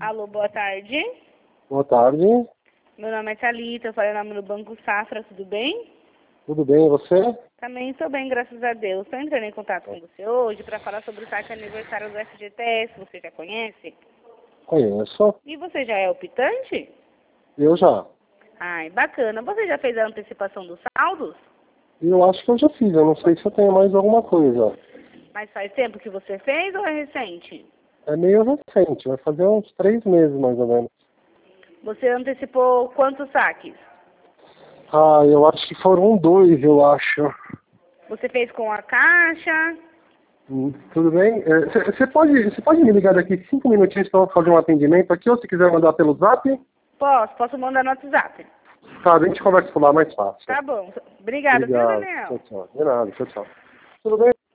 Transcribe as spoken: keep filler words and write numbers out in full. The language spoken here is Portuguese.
Alô, boa tarde. Boa tarde. Meu nome é Thalita, eu falo em nome do Banco Safra, tudo bem? Tudo bem, e você? Também estou bem, graças a Deus. Estou entrando em contato com você hoje para falar sobre o saque aniversário do F G T S, você já conhece? Conheço. E você já é optante? Eu já. Ai, bacana. Você já fez a antecipação dos saldos? Eu acho que eu já fiz, eu não sei se eu tenho mais alguma coisa. Mas faz tempo que você fez ou é recente? É meio recente, vai fazer uns três meses mais ou menos. Você antecipou quantos saques? Ah, eu acho que foram dois, eu acho. Você fez com a Caixa? Hum, Tudo bem? Você pode, você pode me ligar daqui cinco minutinhos para eu fazer um atendimento aqui, ou se quiser mandar pelo zap? Posso, posso mandar no WhatsApp. Tá, a gente conversa por lá mais fácil. Tá bom. Obrigada, viu, Obrigado. Daniel? Tchau, tchau. De nada, tchau, tchau. Tudo bem?